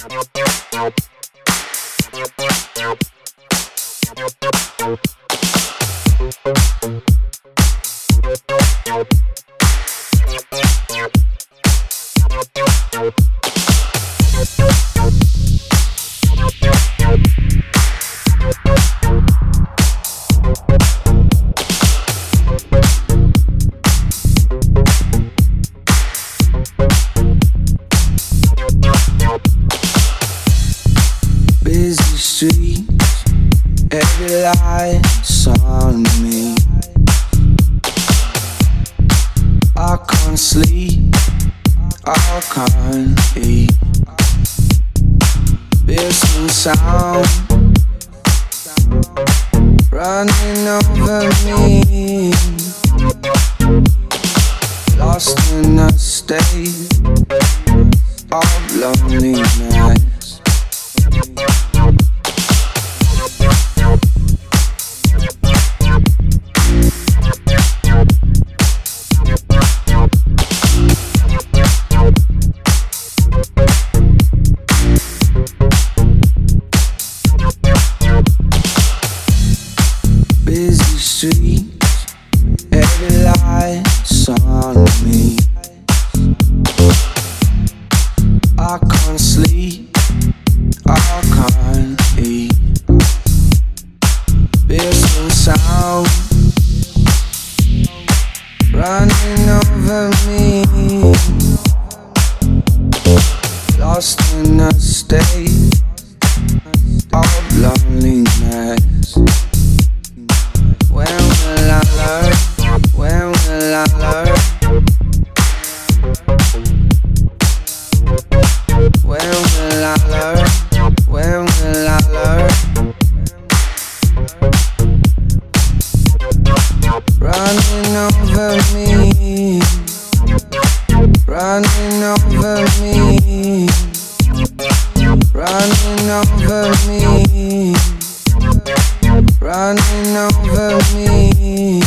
Busy streets, every light's on me. I can't sleep, I can't eat. Bursting sound running over me. Lost in a state of loneliness. Busy streets, every light's on me. I can't sleep, I can't eat. Bursting sound running over me. Lost in a state of loneliness. When will I learn? When will I learn? When will I learn? When will I learn? Running over me, running over me, running over me, running over me.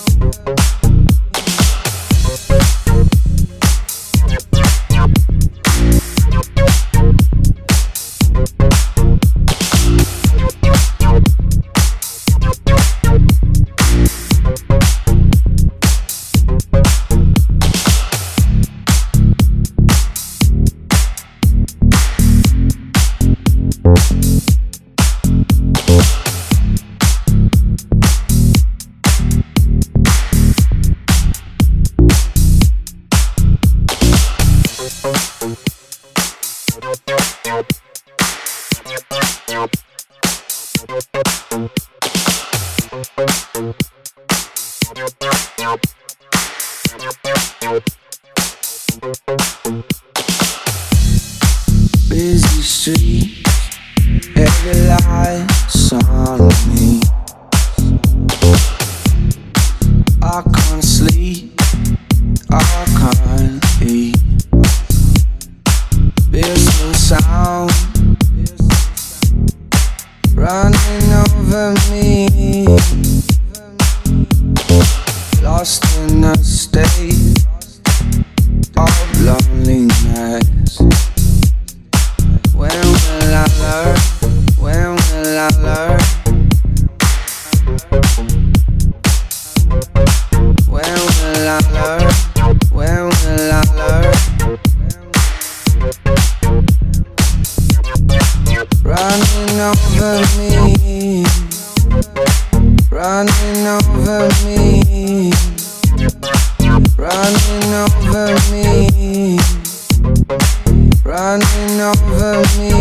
Busy streets, every light's on me. I can't sleep, I can't eat. Bursting sound running over me. Lost in a state of loneliness. When will I learn? When will I learn? When will I learn? When will I learn? Running over me, running over me, running over me, running over me.